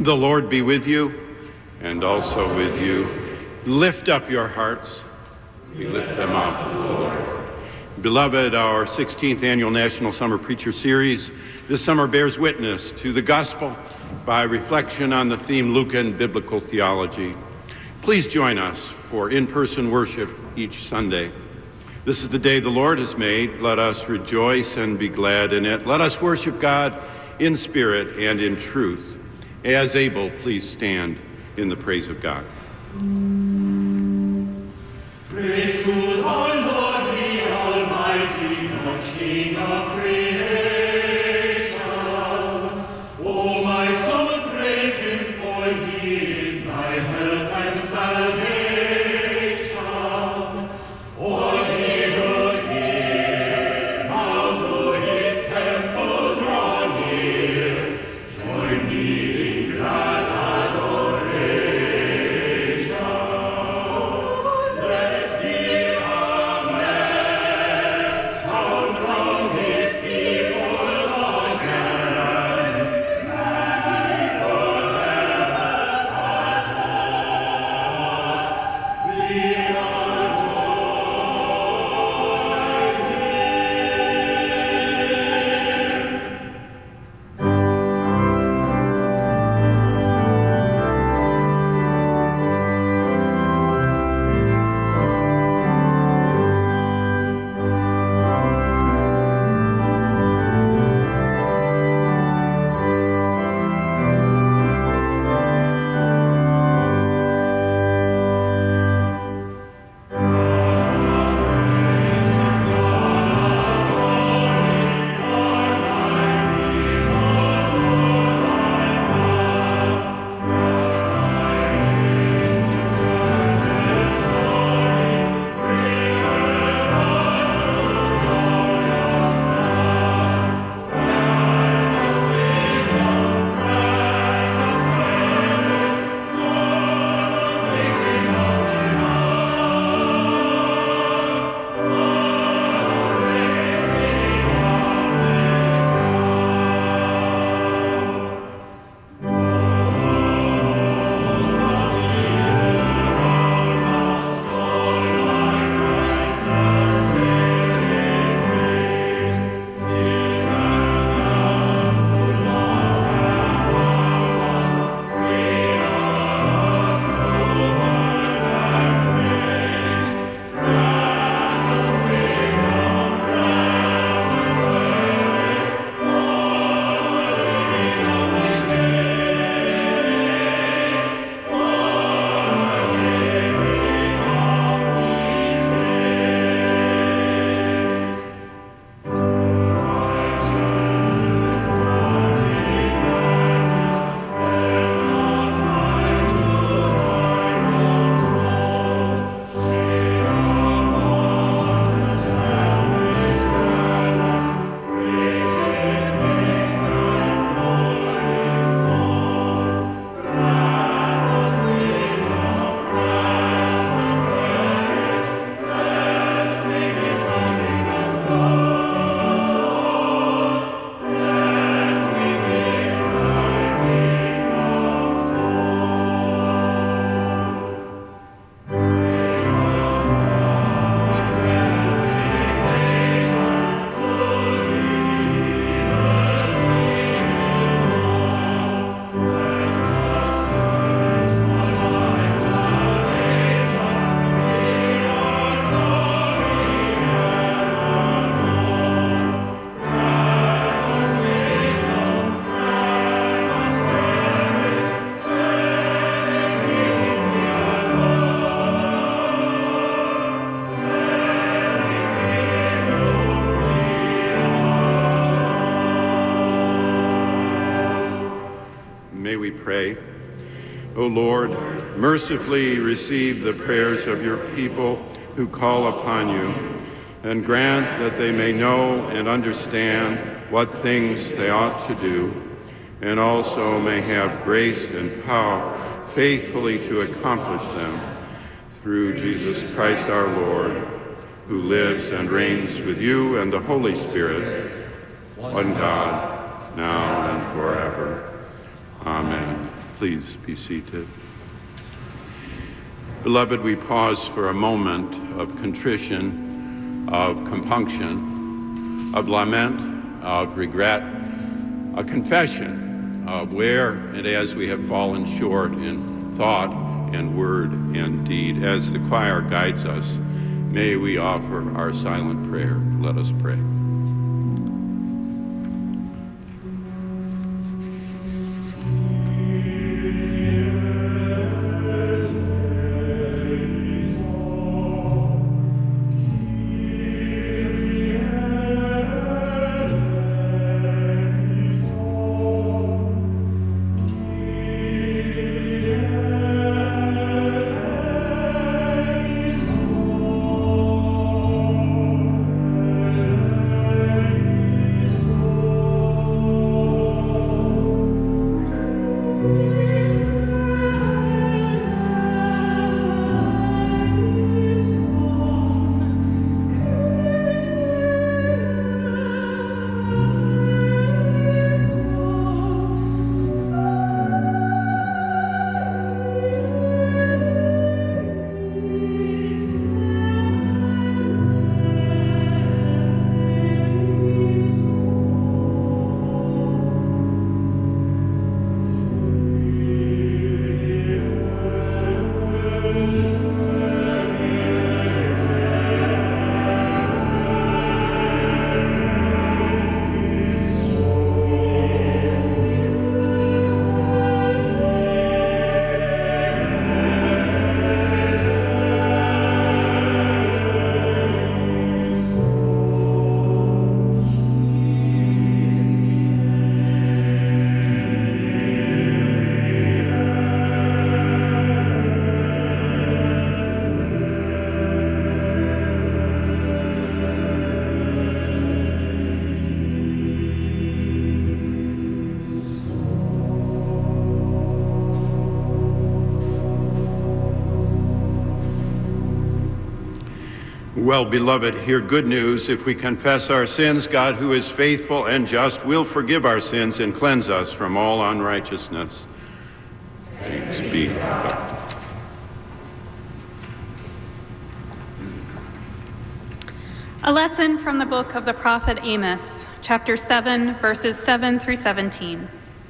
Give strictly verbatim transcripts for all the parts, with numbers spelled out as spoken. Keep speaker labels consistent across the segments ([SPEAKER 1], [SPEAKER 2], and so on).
[SPEAKER 1] The Lord be with you, and also with you. Lift up your hearts. We lift them up to the Lord. Beloved, our sixteenth annual National Summer Preacher Series this summer bears witness to the gospel by reflection on the theme Lucan Biblical Theology. Please join us for in-person worship each Sunday. This is the day the Lord has made. Let us rejoice and be glad in it. Let us worship God in spirit and in truth. As able, please stand in the praise of God.
[SPEAKER 2] Praise to the Lord, the Almighty, the King of creation. O my soul, praise him, for he is thy health and salvation. O hear him, out to his temple draw near. Join me in glad adoration. Let me amen, sound from his people again. May forever we
[SPEAKER 1] pray. O Lord, mercifully receive the prayers of your people who call upon you, and grant that they may know and understand what things they ought to do, and also may have grace and power faithfully to accomplish them, through Jesus Christ our Lord, who lives and reigns with you and the Holy Spirit, one God, now and forever. Amen. Please be seated. Beloved, we pause for a moment of contrition, of compunction, of lament, of regret, a confession of where and as we have fallen short in thought and word and deed. As the choir guides us, may we offer our silent prayer. Let us pray. Well, beloved, hear good news. If we confess our sins, God, who is faithful and just, will forgive our sins and cleanse us from all unrighteousness. Thanks be to God.
[SPEAKER 3] A lesson from the book of the prophet Amos, chapter seven, verses seven through seventeen.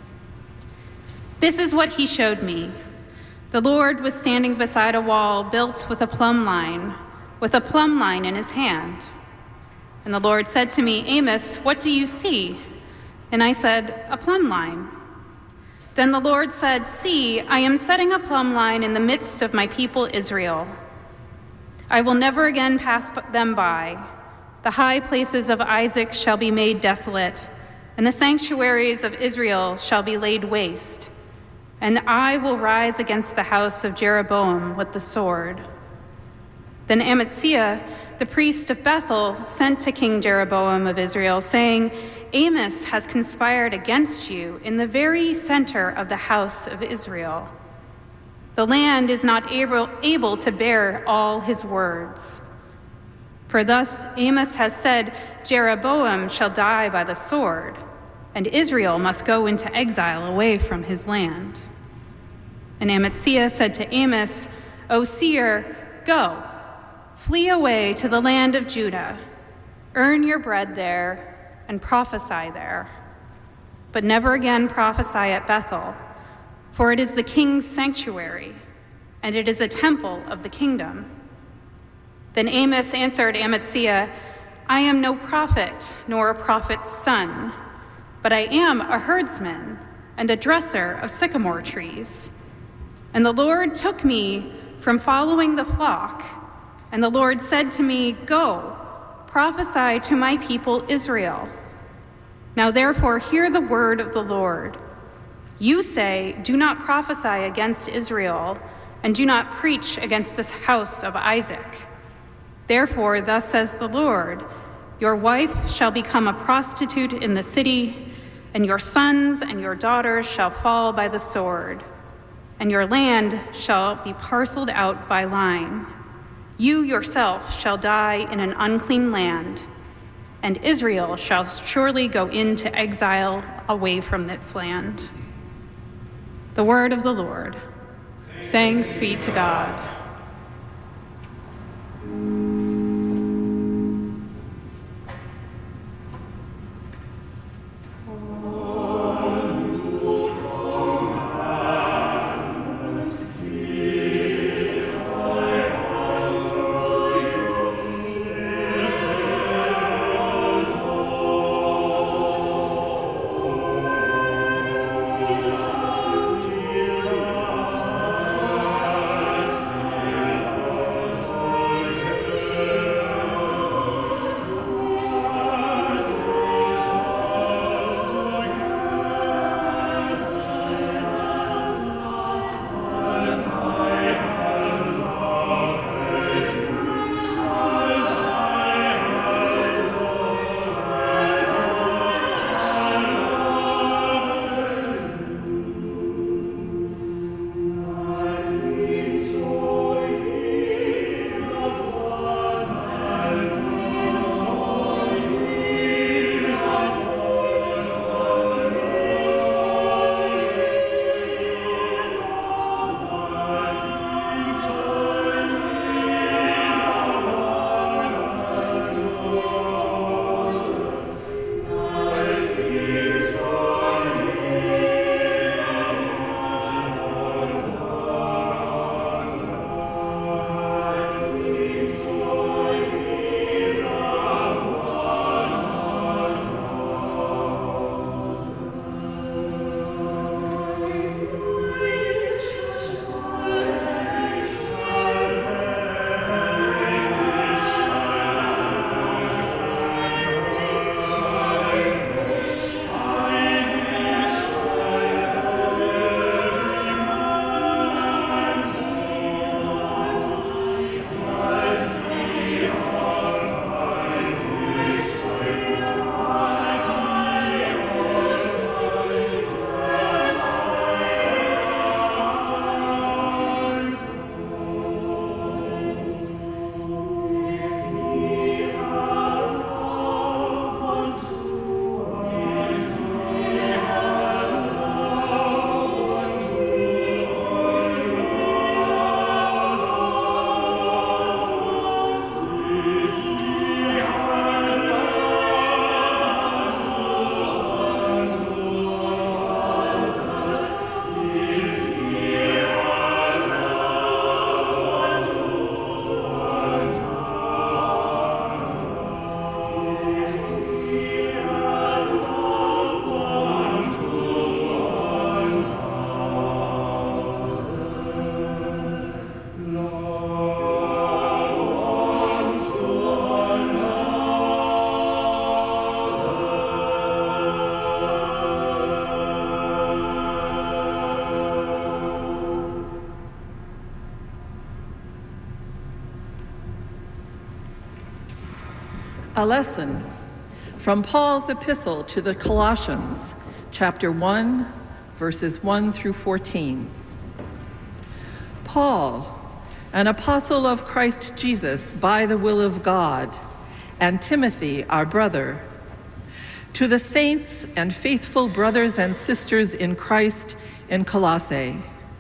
[SPEAKER 3] This is what he showed me. The Lord was standing beside a wall built with a plumb line, with a plumb line in his hand. And the Lord said to me, Amos, what do you see? And I said, a plumb line. Then the Lord said, see, I am setting a plumb line in the midst of my people Israel. I will never again pass them by. The high places of Isaac shall be made desolate, and the sanctuaries of Israel shall be laid waste. And I will rise against the house of Jeroboam with the sword. Then Amaziah, the priest of Bethel, sent to King Jeroboam of Israel, saying, Amos has conspired against you in the very center of the house of Israel. The land is not able, able to bear all his words. For thus Amos has said, Jeroboam shall die by the sword, and Israel must go into exile away from his land. And Amaziah said to Amos, O seer, go. Flee away to the land of Judah, earn your bread there, and prophesy there. But never again prophesy at Bethel, for it is the king's sanctuary, and it is a temple of the kingdom. Then Amos answered Amaziah, I am no prophet, nor a prophet's son, but I am a herdsman and a dresser of sycamore trees. And the Lord took me from following the flock, and the Lord said to me, go, prophesy to my people Israel. Now therefore hear the word of the Lord. You say, do not prophesy against Israel, and do not preach against this house of Isaac. Therefore, thus says the Lord, your wife shall become a prostitute in the city, and your sons and your daughters shall fall by the sword, and your land shall be parceled out by line. You yourself shall die in an unclean land, and Israel shall surely go into exile away from its land. The word of the Lord. Thanks be to God.
[SPEAKER 4] A lesson from Paul's epistle to the Colossians, chapter one, verses one through fourteen. Paul, an apostle of Christ Jesus by the will of God, and Timothy, our brother, to the saints and faithful brothers and sisters in Christ in Colossae.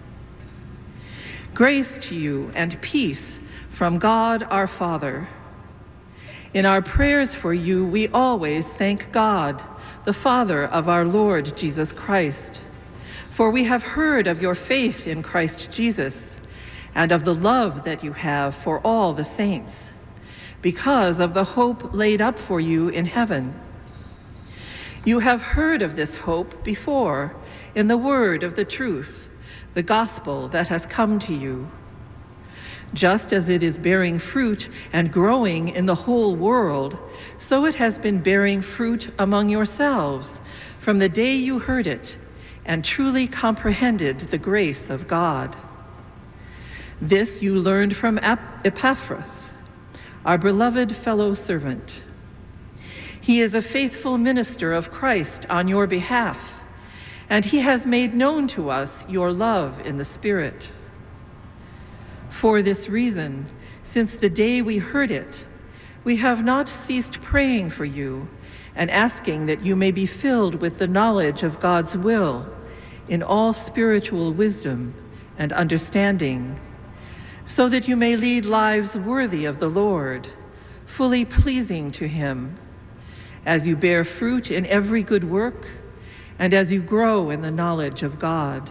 [SPEAKER 4] Grace to you and peace from God our Father. In our prayers for you, we always thank God, the Father of our Lord Jesus Christ, for we have heard of your faith in Christ Jesus and of the love that you have for all the saints, because of the hope laid up for you in heaven. You have heard of this hope before in the word of the truth, the gospel that has come to you. Just as it is bearing fruit and growing in the whole world, so it has been bearing fruit among yourselves from the day you heard it and truly comprehended the grace of God. This you learned from Epaphras, our beloved fellow servant. He is a faithful minister of Christ on your behalf, and he has made known to us your love in the Spirit. For this reason, since the day we heard it, we have not ceased praying for you and asking that you may be filled with the knowledge of God's will in all spiritual wisdom and understanding, so that you may lead lives worthy of the Lord, fully pleasing to him, as you bear fruit in every good work and as you grow in the knowledge of God.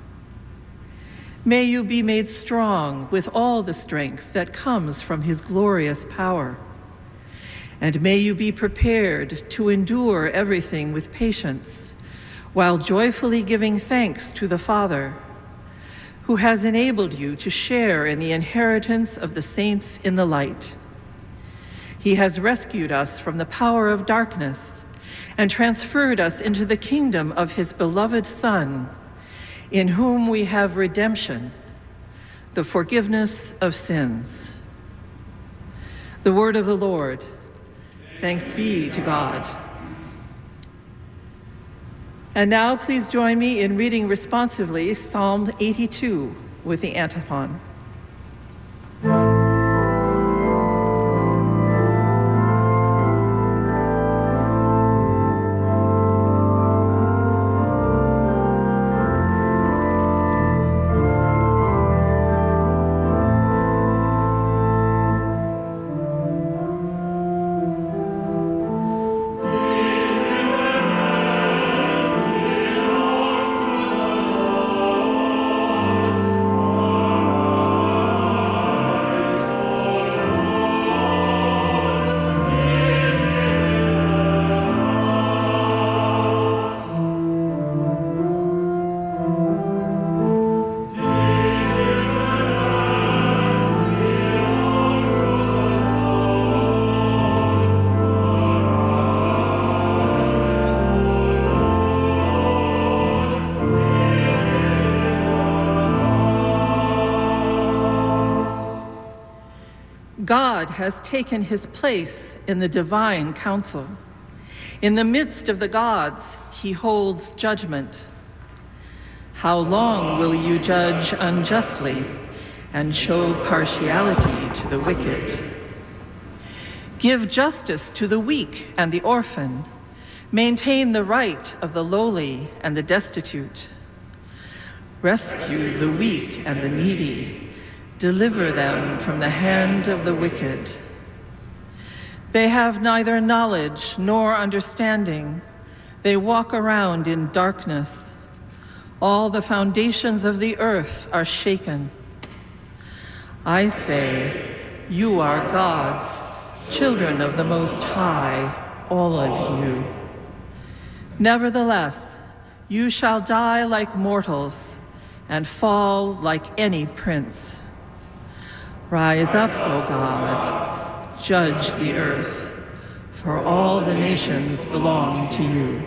[SPEAKER 4] May you be made strong with all the strength that comes from his glorious power, and may you be prepared to endure everything with patience, while joyfully giving thanks to the Father, who has enabled you to share in the inheritance of the saints in the light. He has rescued us from the power of darkness and transferred us into the kingdom of his beloved Son, in whom we have redemption, the forgiveness of sins. The word of the Lord. Thanks be to God. And now please join me in reading responsively Psalm eighty-two with the antiphon. God has taken his place in the divine council. In the midst of the gods, he holds judgment. How long will you judge unjustly and show partiality to the wicked? Give justice to the weak and the orphan. Maintain the right of the lowly and the destitute. Rescue the weak and the needy. Deliver them from the hand of the wicked. They have neither knowledge nor understanding. They walk around in darkness. All the foundations of the earth are shaken. I say, you are God's, children of the Most High, all of you. Nevertheless, you shall die like mortals and fall like any prince. Rise up, O God, judge the earth, for all the nations belong to you.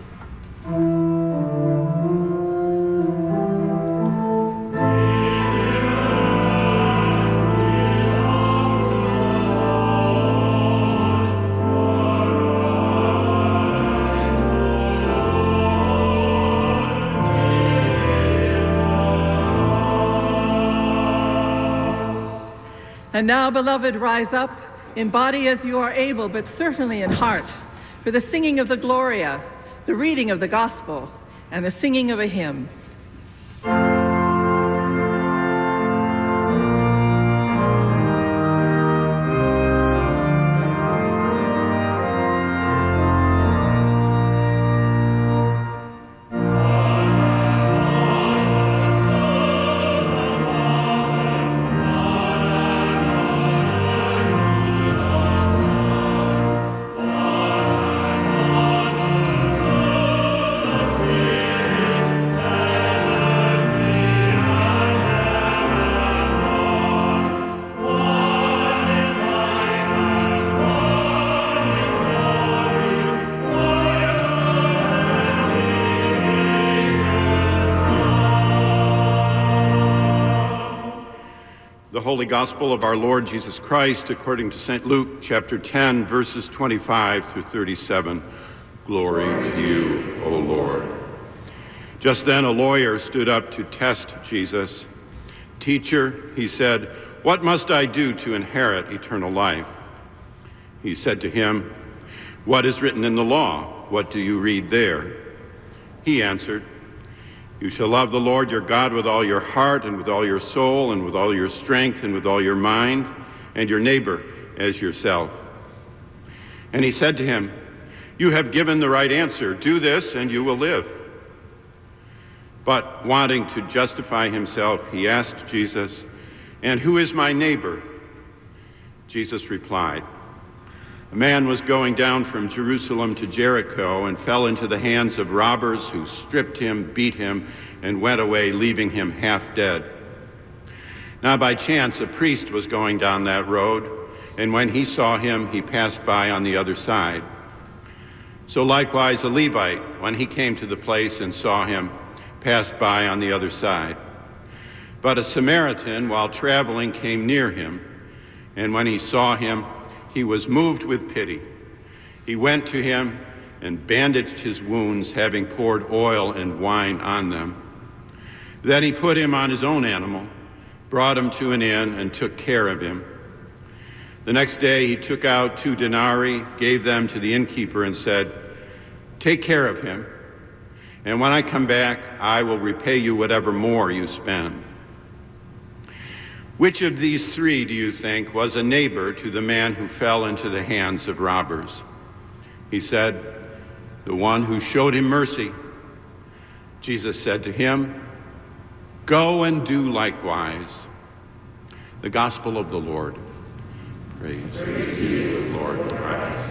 [SPEAKER 4] And now, beloved, rise up, in body as you are able, but certainly in heart, for the singing of the Gloria, the reading of the Gospel, and the singing of a hymn.
[SPEAKER 1] The Holy Gospel of our Lord Jesus Christ according to Saint Luke, chapter ten, verses twenty-five through thirty-seven. Glory to you, O Lord. Just then a lawyer stood up to test Jesus. Teacher, he said, what must I do to inherit eternal life? He said to him, what is written in the law? What do you read there? He answered, You shall love the Lord your God with all your heart and with all your soul and with all your strength and with all your mind, and your neighbor as yourself. And he said to him, you have given the right answer. Do this and you will live. But wanting to justify himself, he asked Jesus, and who is my neighbor? Jesus replied, a man was going down from Jerusalem to Jericho and fell into the hands of robbers who stripped him, beat him, and went away, leaving him half dead. Now by chance a priest was going down that road, and when he saw him, he passed by on the other side. So likewise a Levite, when he came to the place and saw him, passed by on the other side. But a Samaritan, while traveling, came near him, and when he saw him, he was moved with pity. He went to him and bandaged his wounds, having poured oil and wine on them. Then he put him on his own animal, brought him to an inn, and took care of him. The next day he took out two denarii, gave them to the innkeeper, and said, take care of him, and when I come back, I will repay you whatever more you spend. Which of these three, do you think, was a neighbor to the man who fell into the hands of robbers? He said, the one who showed him mercy. Jesus said to him, go and do likewise. The gospel of the Lord. Praise, Praise to you, Lord Christ.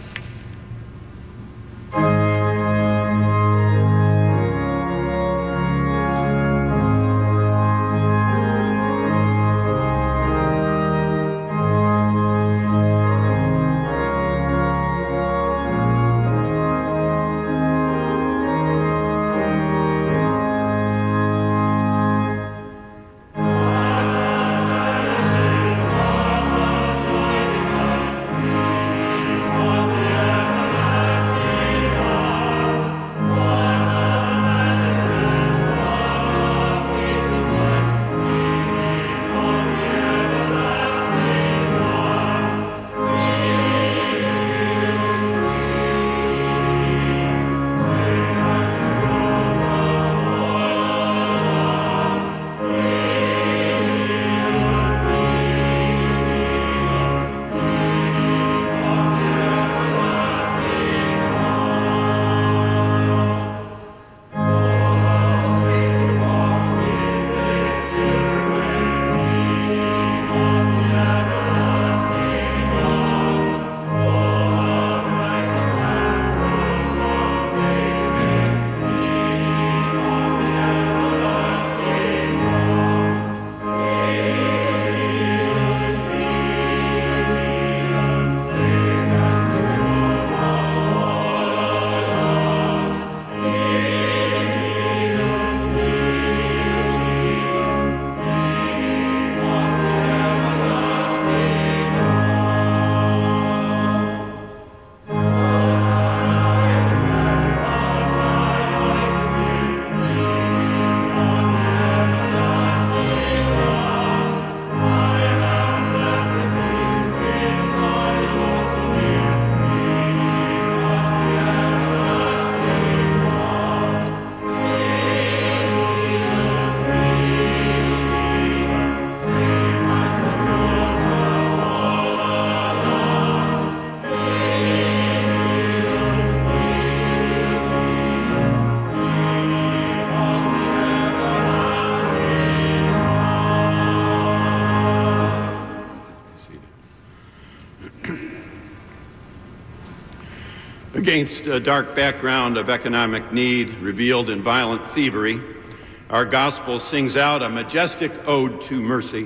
[SPEAKER 1] Against a dark background of economic need revealed in violent thievery, our gospel sings out a majestic ode to mercy.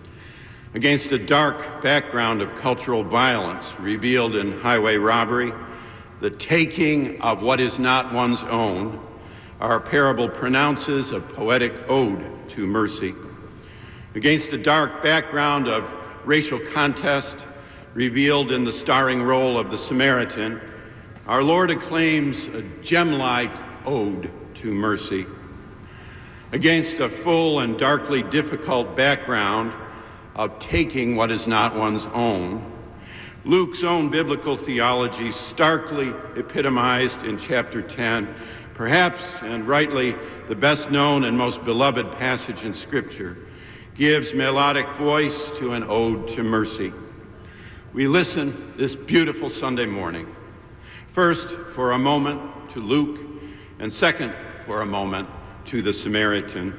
[SPEAKER 1] Against a dark background of cultural violence revealed in highway robbery, the taking of what is not one's own, our parable pronounces a poetic ode to mercy. Against a dark background of racial contest revealed in the starring role of the Samaritan, our Lord acclaims a gem-like ode to mercy. Against a full and darkly difficult background of taking what is not one's own, Luke's own biblical theology, starkly epitomized in chapter ten, Perhaps, and rightly, the best known and most beloved passage in Scripture, gives melodic voice to an ode to mercy. We listen this beautiful Sunday morning, first for a moment to Luke, and second for a moment to the Samaritan.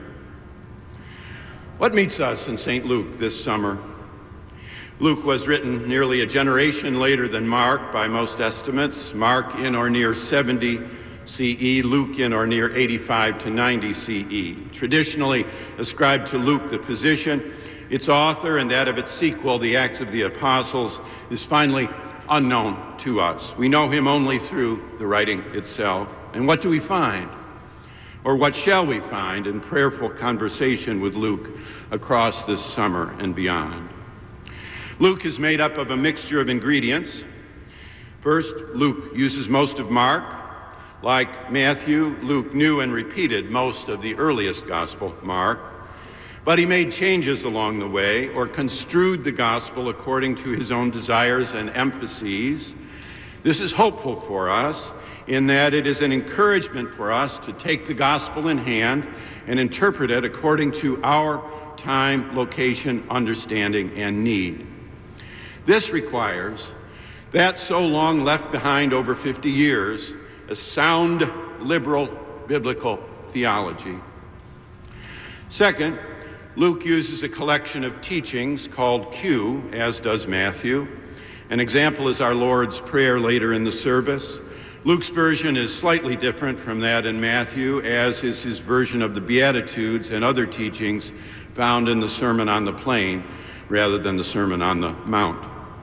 [SPEAKER 1] What meets us in Saint Luke this summer? Luke was written nearly a generation later than Mark by most estimates. Mark in or near seventy C E, Luke in or near eighty-five to ninety C E. Traditionally ascribed to Luke the physician, its author and that of its sequel, the Acts of the Apostles, is finally unknown to us. We know him only through the writing itself. And what do we find? Or what shall we find in prayerful conversation with Luke across this summer and beyond? Luke is made up of a mixture of ingredients. First, Luke uses most of Mark. Like Matthew, Luke knew and repeated most of the earliest gospel, Mark, but he made changes along the way or construed the gospel according to his own desires and emphases. This is hopeful for us in that it is an encouragement for us to take the gospel in hand and interpret it according to our time, location, understanding, and need. This requires that so long left behind over fifty years, a sound liberal biblical theology. Second, Luke uses a collection of teachings called Q, as does Matthew. An example is our Lord's Prayer later in the service. Luke's version is slightly different from that in Matthew, as is his version of the Beatitudes and other teachings found in the Sermon on the Plain rather than the Sermon on the Mount.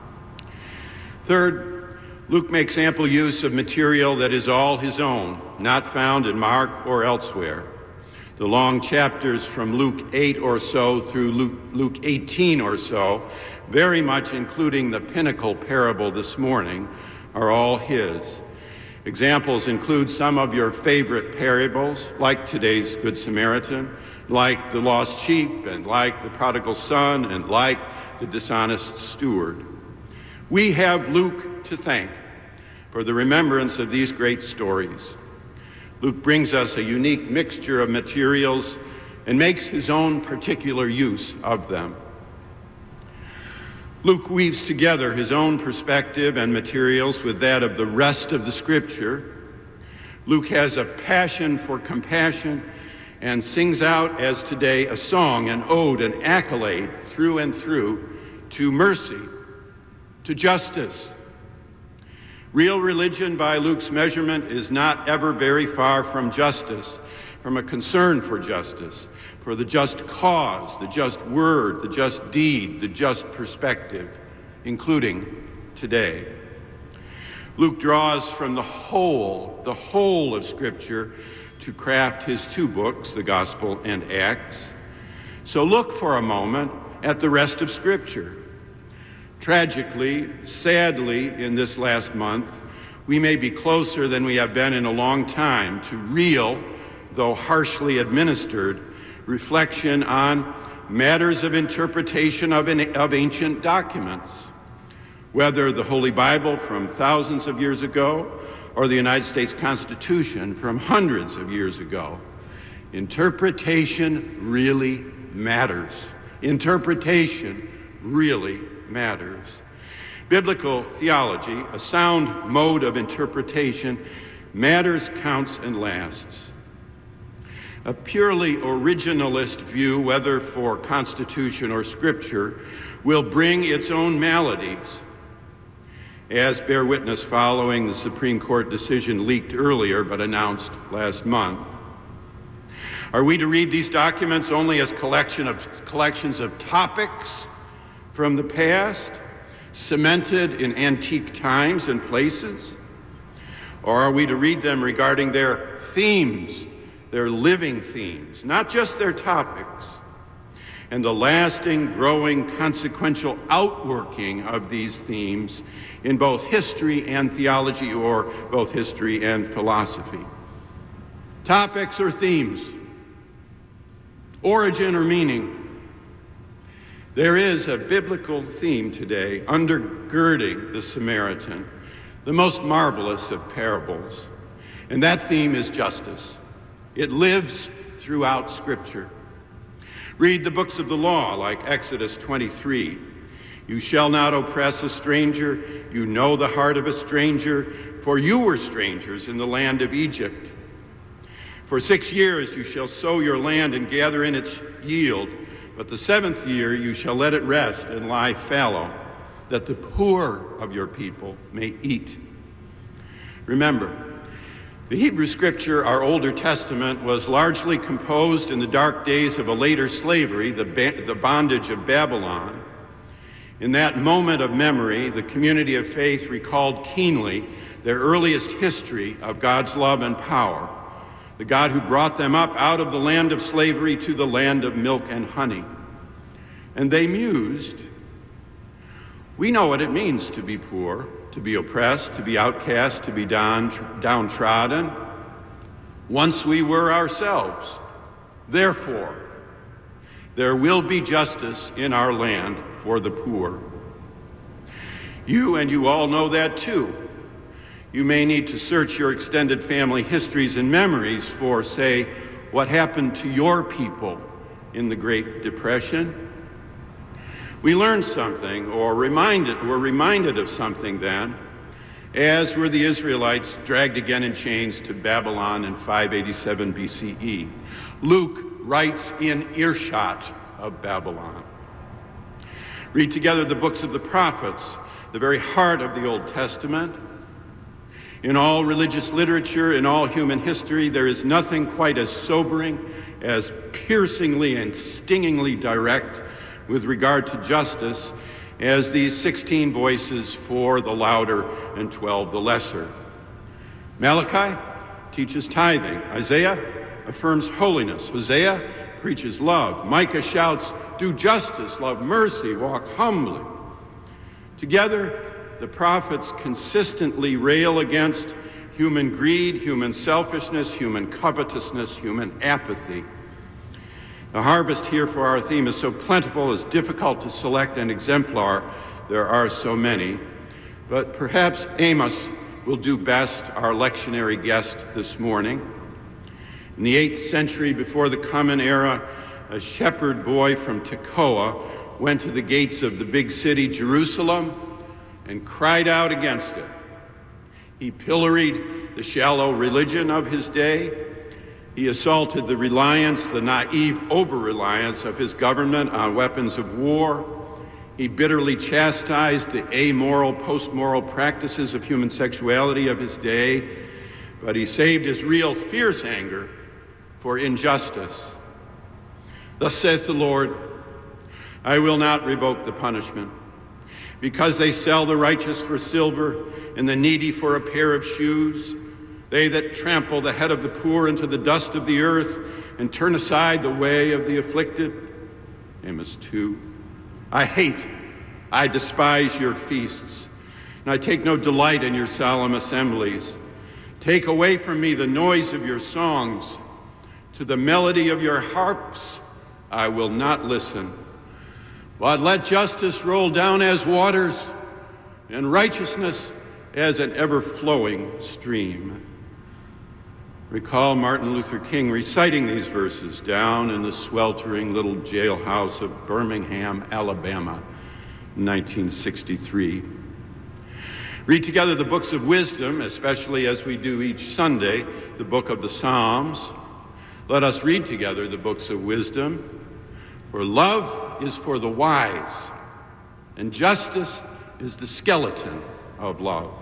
[SPEAKER 1] Third, Luke makes ample use of material that is all his own, not found in Mark or elsewhere. The long chapters from Luke eight or so through Luke, Luke eighteen or so, very much including the pinnacle parable this morning, are all his. Examples include some of your favorite parables, like today's Good Samaritan, like the lost sheep, and like the prodigal son, and like the dishonest steward. We have Luke to thank for the remembrance of these great stories. Luke brings us a unique mixture of materials and makes his own particular use of them. Luke weaves together his own perspective and materials with that of the rest of the Scripture. Luke has a passion for compassion and sings out, as today, a song, an ode, an accolade through and through to mercy, to justice. Real religion, by Luke's measurement, is not ever very far from justice, from a concern for justice, for the just cause, the just word, the just deed, the just perspective, including today. Luke draws from the whole, the whole of Scripture to craft his two books, the Gospel and Acts. So look for a moment at the rest of Scripture. Tragically, sadly, in this last month, we may be closer than we have been in a long time to real, though harshly administered, reflection on matters of interpretation of, an, of ancient documents, whether the Holy Bible from thousands of years ago or the United States Constitution from hundreds of years ago. Interpretation really matters. Interpretation really matters. Biblical theology, a sound mode of interpretation, matters, counts, and lasts. A purely originalist view, whether for Constitution or Scripture, will bring its own maladies, as bear witness following the Supreme Court decision leaked earlier but announced last month. Are we to read these documents only as collection of collections of topics from the past, cemented in antique times and places? Or are we to read them regarding their themes, their living themes, not just their topics, and the lasting, growing, consequential outworking of these themes in both history and theology, or both history and philosophy? Topics or themes, origin or meaning. There is a biblical theme today undergirding the Samaritan, the most marvelous of parables. And that theme is justice. It lives throughout Scripture. Read the books of the law, like Exodus twenty-three. You shall not oppress a stranger. You know the heart of a stranger, for you were strangers in the land of Egypt. For six years you shall sow your land and gather in its yield, but the seventh year you shall let it rest and lie fallow, that the poor of your people may eat. Remember, the Hebrew Scripture, our Older Testament, was largely composed in the dark days of a later slavery, the, ba- the bondage of Babylon. In that moment of memory, the community of faith recalled keenly their earliest history of God's love and power, the God who brought them up out of the land of slavery to the land of milk and honey. And they mused, we know what it means to be poor, to be oppressed, to be outcast, to be down, downtrodden. Once we were ourselves. Therefore, there will be justice in our land for the poor. You and you all know that too. You may need to search your extended family histories and memories for, say, what happened to your people in the Great Depression. We learned something, or reminded, were reminded of something then, as were the Israelites dragged again in chains to Babylon in five eighty-seven B C E. Luke writes in earshot of Babylon. Read together the books of the prophets, the very heart of the Old Testament. In all religious literature, in all human history, there is nothing quite as sobering, as piercingly and stingingly direct with regard to justice as these sixteen voices, four the louder and twelve the lesser. Malachi teaches tithing. Isaiah affirms holiness. Hosea preaches love. Micah shouts, do justice, love mercy, walk humbly. Together, the prophets consistently rail against human greed, human selfishness, human covetousness, human apathy. The harvest here for our theme is so plentiful, it's difficult to select an exemplar. There are so many. But perhaps Amos will do best, our lectionary guest this morning. In the eighth century before the Common Era, a shepherd boy from Tekoa went to the gates of the big city, Jerusalem, and cried out against it. He pilloried the shallow religion of his day. He assaulted the reliance, the naive over-reliance of his government on weapons of war. He bitterly chastised the amoral, post-moral practices of human sexuality of his day, but he saved his real fierce anger for injustice. Thus saith the Lord, I will not revoke the punishment, because they sell the righteous for silver and the needy for a pair of shoes. They that trample the head of the poor into the dust of the earth and turn aside the way of the afflicted. Amos two. I hate, I despise your feasts, and I take no delight in your solemn assemblies. Take away from me the noise of your songs. To the melody of your harps I will not listen. But let justice roll down as waters, and righteousness as an ever-flowing stream. Recall Martin Luther King reciting these verses down in the sweltering little jailhouse of Birmingham, Alabama, in nineteen sixty-three. Read together the books of wisdom, especially as we do each Sunday, the book of the Psalms. Let us read together the books of wisdom. For love is for the wise, and justice is the skeleton of love.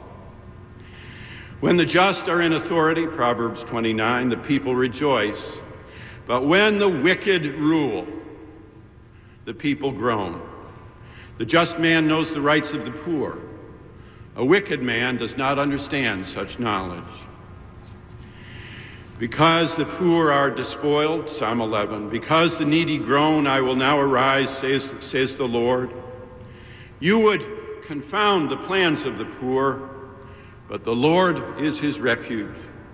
[SPEAKER 1] When the just are in authority, Proverbs twenty-nine, the people rejoice. But when the wicked rule, the people groan. The just man knows the rights of the poor. A wicked man does not understand such knowledge. Because the poor are despoiled, Psalm eleven, because the needy groan, I will now arise, says, says the Lord. You would confound the plans of the poor, but the Lord is his refuge.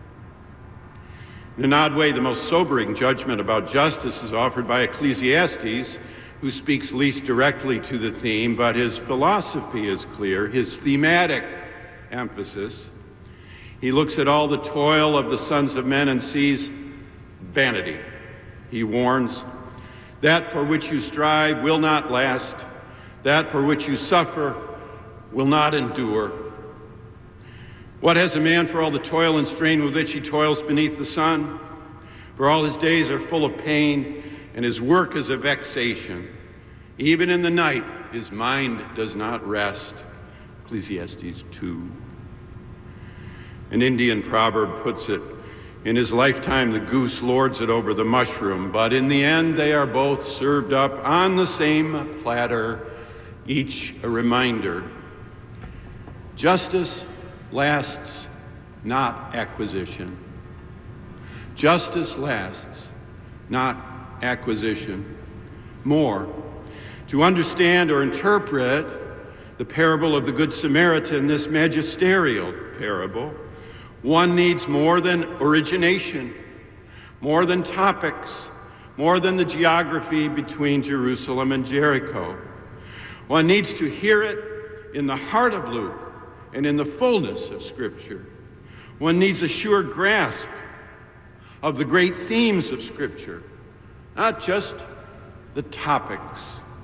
[SPEAKER 1] In an odd way, the most sobering judgment about justice is offered by Ecclesiastes, who speaks least directly to the theme, but his philosophy is clear, his thematic emphasis. He looks at all the toil of the sons of men and sees vanity. He warns, that for which you strive will not last. That for which you suffer will not endure. What has a man for all the toil and strain with which he toils beneath the sun? For all his days are full of pain, and his work is a vexation. Even in the night, his mind does not rest. Ecclesiastes two. An Indian proverb puts it, in his lifetime the goose lords it over the mushroom, but in the end they are both served up on the same platter, each a reminder. Justice lasts, not acquisition. Justice lasts, not acquisition. More, to understand or interpret the parable of the Good Samaritan, this magisterial parable, one needs more than origination, more than topics, more than the geography between Jerusalem and Jericho. One needs to hear it in the heart of Luke and in the fullness of Scripture. One needs a sure grasp of the great themes of Scripture, not just the topics.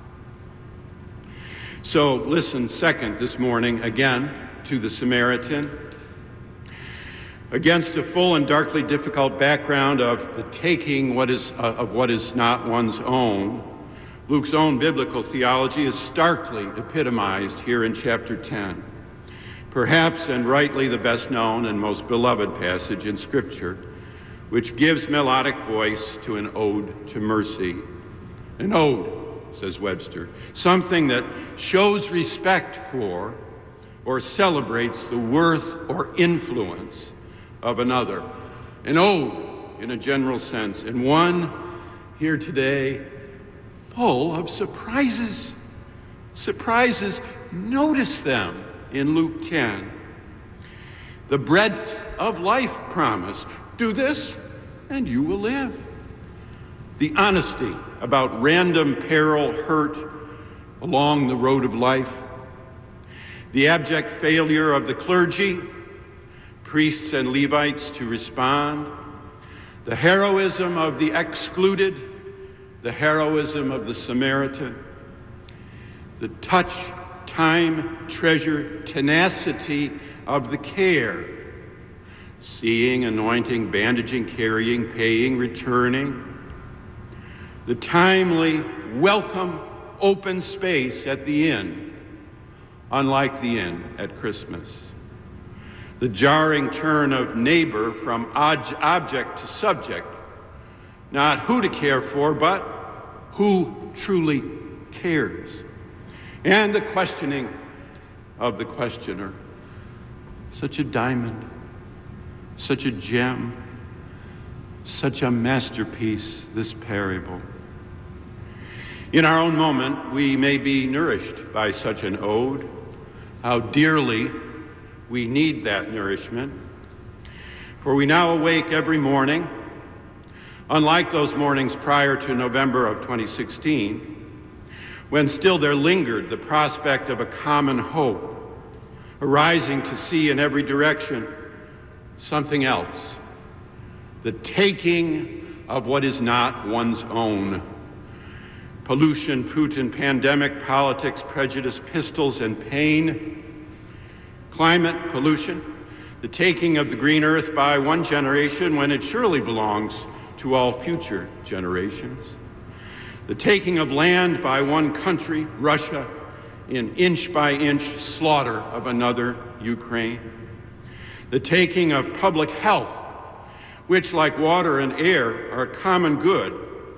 [SPEAKER 1] So listen second this morning again to the Samaritan. Against a full and darkly difficult background of the taking what is uh, of what is not one's own, Luke's own biblical theology is starkly epitomized here in chapter ten. Perhaps and rightly the best known and most beloved passage in Scripture, which gives melodic voice to an ode to mercy. An ode, says Webster, something that shows respect for or celebrates the worth or influence of another. An ode in a general sense, and one here today full of surprises. Surprises, notice them in Luke ten. The breadth of life promise, do this and you will live. The honesty about random peril, hurt along the road of life. The abject failure of the clergy, priests and Levites to respond, the heroism of the excluded, the heroism of the Samaritan, the touch, time, treasure, tenacity of the care, seeing, anointing, bandaging, carrying, paying, returning, the timely, welcome, open space at the inn, unlike the inn at Christmas. The jarring turn of neighbor from ob- object to subject, not who to care for, but who truly cares. And the questioning of the questioner. Such a diamond, such a gem, such a masterpiece, this parable. In our own moment, we may be nourished by such an ode. How dearly we need that nourishment. For we now awake every morning, unlike those mornings prior to November of twenty sixteen, when still there lingered the prospect of a common hope, arising to see in every direction something else, the taking of what is not one's own. Pollution, Putin, pandemic, politics, prejudice, pistols, and pain. Climate, pollution, the taking of the green earth by one generation when it surely belongs to all future generations. The taking of land by one country, Russia, in inch-by-inch slaughter of another, Ukraine. The taking of public health, which, like water and air, are a common good,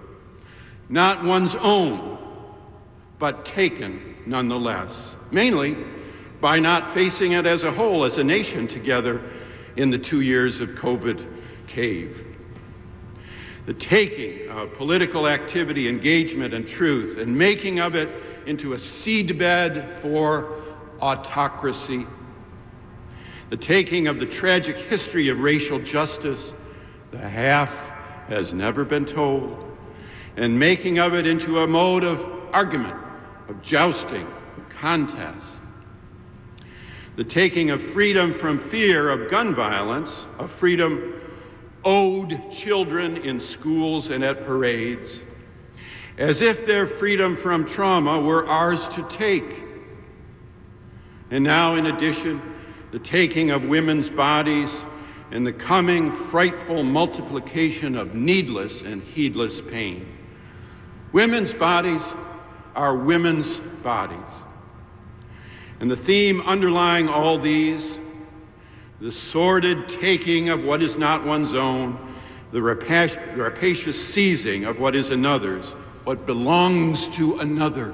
[SPEAKER 1] not one's own, but taken nonetheless, mainly by not facing it as a whole, as a nation together in the two years of COVID cave. The taking of political activity, engagement, and truth, and making of it into a seedbed for autocracy. The taking of the tragic history of racial justice, the half has never been told, and making of it into a mode of argument, of jousting, of contest. the taking of freedom from fear of gun violence, a freedom owed children in schools and at parades, as if their freedom from trauma were ours to take. And now, in addition, the taking of women's bodies and the coming frightful multiplication of needless and heedless pain. Women's bodies are women's bodies. And the theme underlying all these, the sordid taking of what is not one's own, the rapacious, rapacious seizing of what is another's, what belongs to another.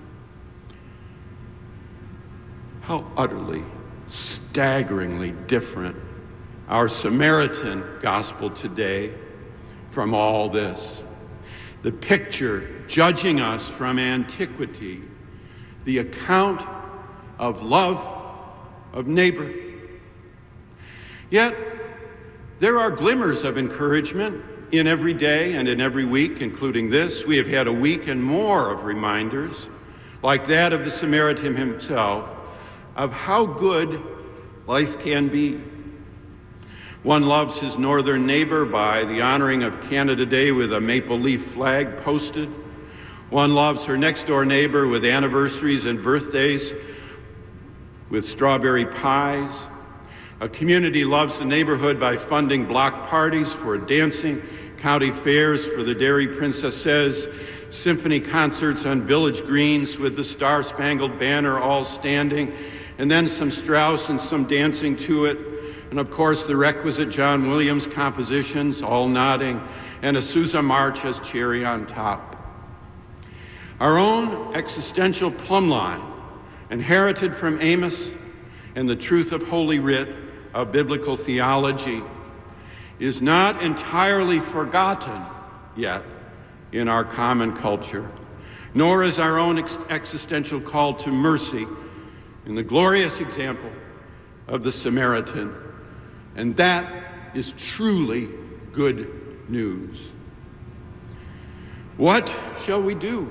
[SPEAKER 1] How utterly, staggeringly different our Samaritan gospel today from all this. The picture judging us from antiquity, the account of love of neighbor. Yet, there are glimmers of encouragement in every day and in every week, including this. We have had a week and more of reminders, like that of the Samaritan himself, of how good life can be. One loves his northern neighbor by the honoring of Canada Day with a maple leaf flag posted. One loves her next door neighbor with anniversaries and birthdays with strawberry pies. A community loves the neighborhood by funding block parties for dancing, county fairs for the Dairy Princesses, symphony concerts on village greens with the Star-Spangled Banner all standing, and then some Strauss and some dancing to it, and of course the requisite John Williams compositions, all nodding, and a Sousa march as cherry on top. Our own existential plumb line, inherited from Amos and the truth of Holy Writ, of biblical theology, is not entirely forgotten yet in our common culture, nor is our own ex- existential call to mercy in the glorious example of the Samaritan. And that is truly good news. What shall we do?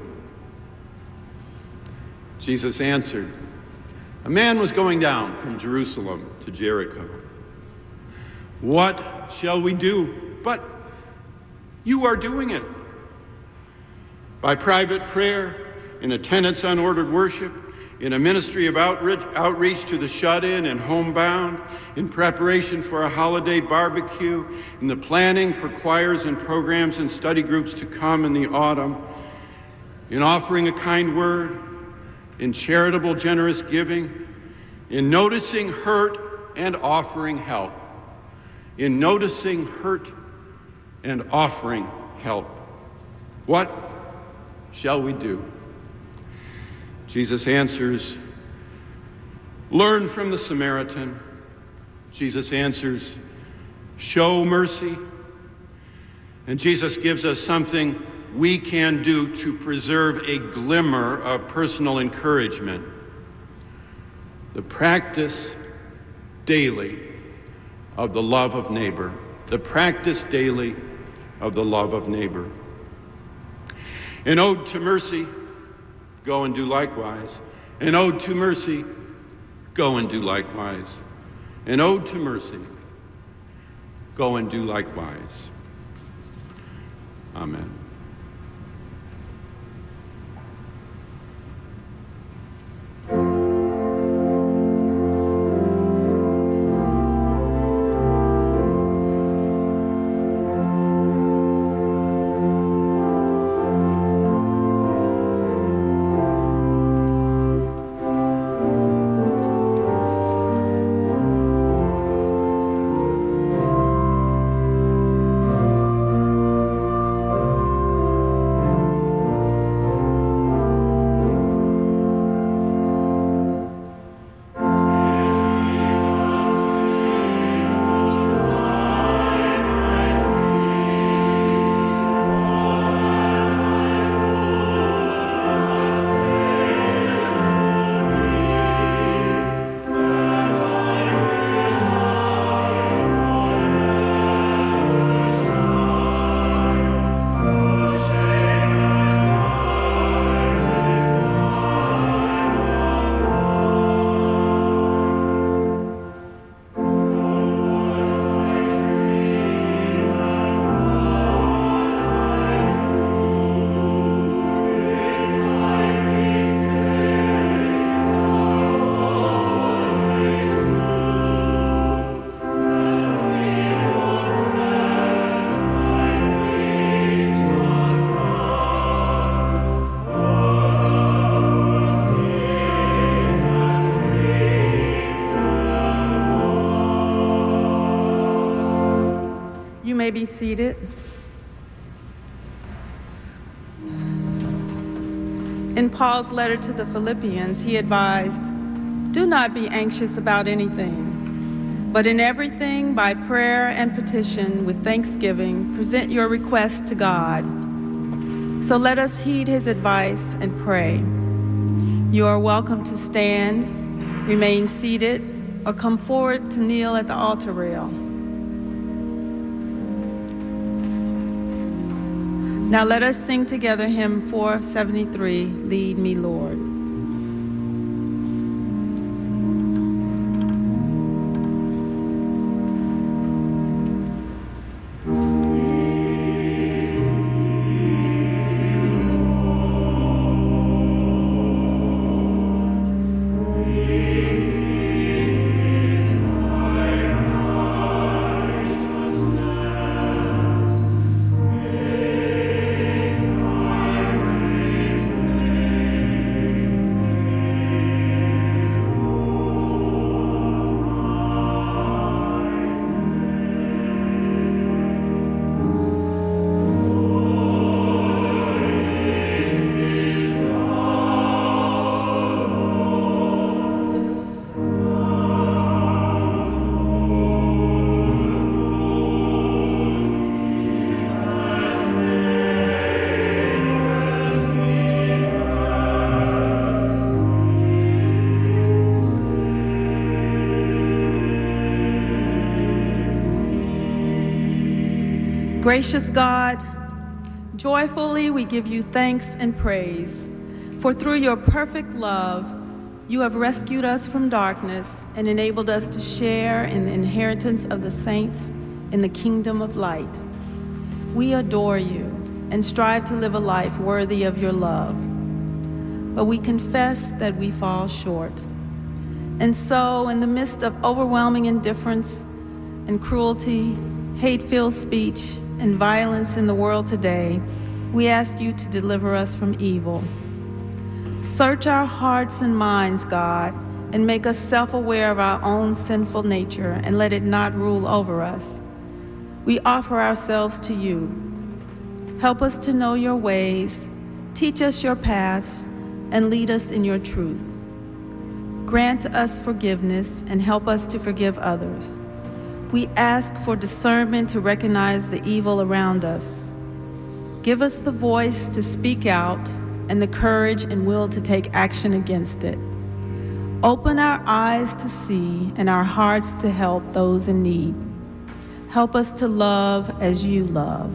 [SPEAKER 1] Jesus answered, a man was going down from Jerusalem to Jericho. What shall we do? But you are doing it. By private prayer, in attendance on ordered worship, in a ministry of outreach, outreach to the shut-in and homebound, in preparation for a holiday barbecue, in the planning for choirs and programs and study groups to come in the autumn, in offering a kind word, in charitable, generous giving, in noticing hurt and offering help, in noticing hurt and offering help. What shall we do? Jesus answers, learn from the Samaritan. Jesus answers, show mercy. And Jesus gives us something we can do to preserve a glimmer of personal encouragement. The practice daily of the love of neighbor. The practice daily of the love of neighbor. An ode to mercy, go and do likewise. An ode to mercy, go and do likewise. An ode to mercy, go and do likewise. Amen.
[SPEAKER 5] may be seated. In Paul's letter to the Philippians, he advised, "Do not be anxious about anything, but in everything, by prayer and petition with thanksgiving, present your requests to God." So let us heed his advice and pray. You are welcome to stand, remain seated, or come forward to kneel at the altar rail. Now let us sing together hymn four seventy-three, Lead Me, Lord. Gracious God, joyfully we give you thanks and praise, for through your perfect love, you have rescued us from darkness and enabled us to share in the inheritance of the saints in the kingdom of light. We adore you and strive to live a life worthy of your love, but we confess that we fall short. And so, in the midst of overwhelming indifference and cruelty, hate-filled speech, and violence in the world today, we ask you to deliver us from evil. Search our hearts and minds, God, and make us self-aware of our own sinful nature and let it not rule over us. We offer ourselves to you. Help us to know your ways, teach us your paths, and lead us in your truth. Grant us forgiveness and help us to forgive others. We ask for discernment to recognize the evil around us. Give us the voice to speak out and the courage and will to take action against it. Open our eyes to see and our hearts to help those in need. Help us to love as you love.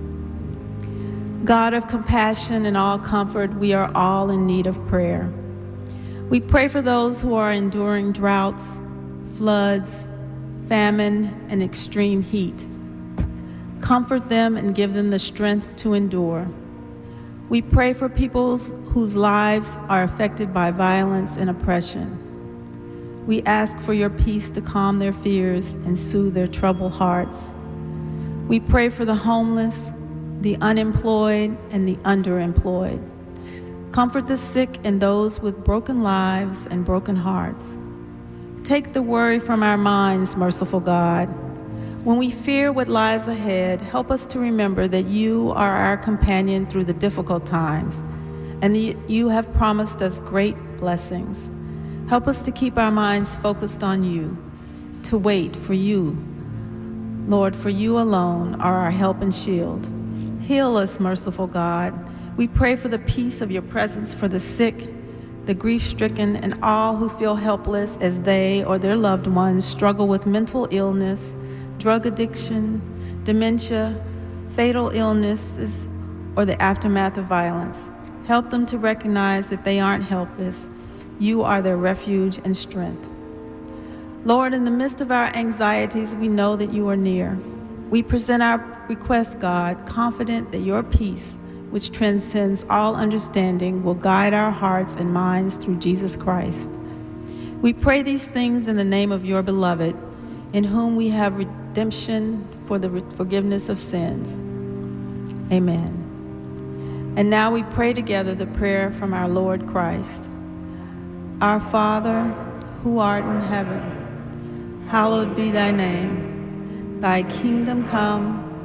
[SPEAKER 5] God of compassion and all comfort, we are all in need of prayer. We pray for those who are enduring droughts, floods, famine, and extreme heat. Comfort them and give them the strength to endure. We pray for people whose lives are affected by violence and oppression. We ask for your peace to calm their fears and soothe their troubled hearts. We pray for the homeless, the unemployed, and the underemployed. Comfort the sick and those with broken lives and broken hearts. Take the worry from our minds, merciful God. When we fear what lies ahead, help us to remember that you are our companion through the difficult times, and that you have promised us great blessings. Help us to keep our minds focused on you, to wait for you. Lord, for you alone are our help and shield. Heal us, merciful God. We pray for the peace of your presence for the sick, the grief-stricken, and all who feel helpless as they or their loved ones struggle with mental illness, drug addiction, dementia, fatal illnesses, or the aftermath of violence. Help them to recognize that they aren't helpless. You are their refuge and strength. Lord, in the midst of our anxieties, we know that you are near. We present our request, God, confident that your peace, which transcends all understanding, will guide our hearts and minds through Jesus Christ. We pray these things in the name of your beloved, in whom we have redemption for the forgiveness of sins. Amen. And now we pray together the prayer from our Lord Christ. Our Father, who art in heaven, hallowed be thy name. Thy kingdom come,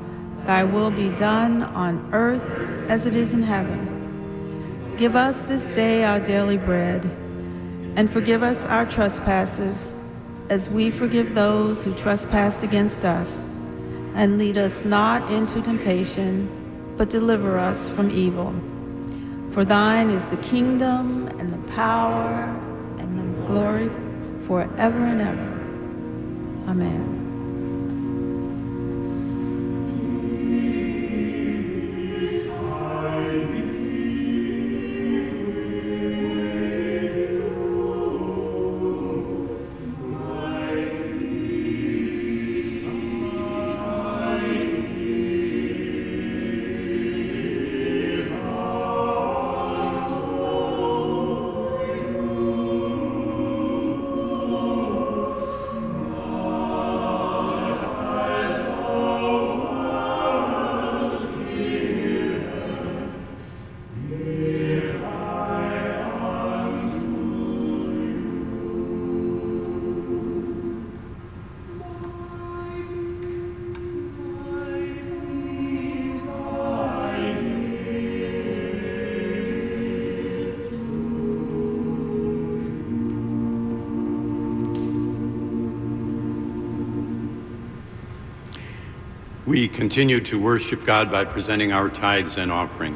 [SPEAKER 5] Thy will be done on earth as it is in heaven. Give us this day our daily bread, and forgive us our trespasses, as we forgive those who trespass against us. And lead us not into temptation, but deliver us from evil. For thine is the kingdom, and the power, and the glory forever and ever. Amen.
[SPEAKER 1] We continue to worship God by presenting our tithes and offerings.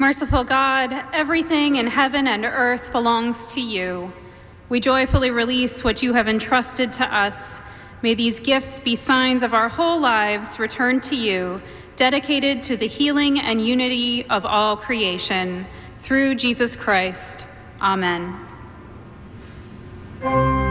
[SPEAKER 3] Merciful God, everything in heaven and earth belongs to you. We joyfully release what you have entrusted to us. May these gifts be signs of our whole lives returned to you, dedicated to the healing and unity of all creation. Through Jesus Christ. Amen.